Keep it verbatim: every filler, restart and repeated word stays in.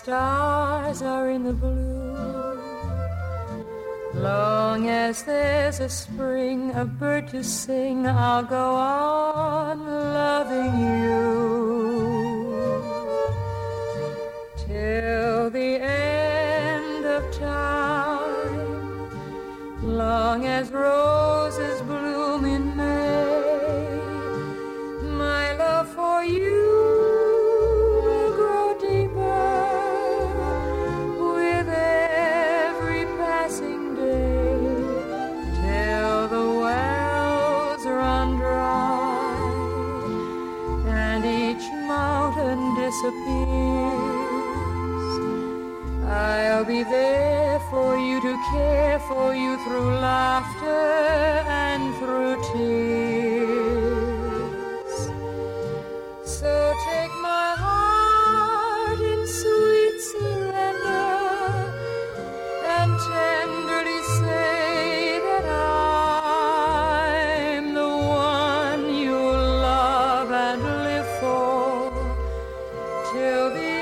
stars are in the blue. Long as there's a spring, a bird to sing, I'll go on loving you till the end of time. Long as roses bloom in May, my love for you will grow deeper with every passing day, till the wells run dry and each mountain disappears. I'll be there for you, to care for you through laughter and through tears. So take my heart in sweet surrender and tenderly say that I'm the one you'll love and live for till the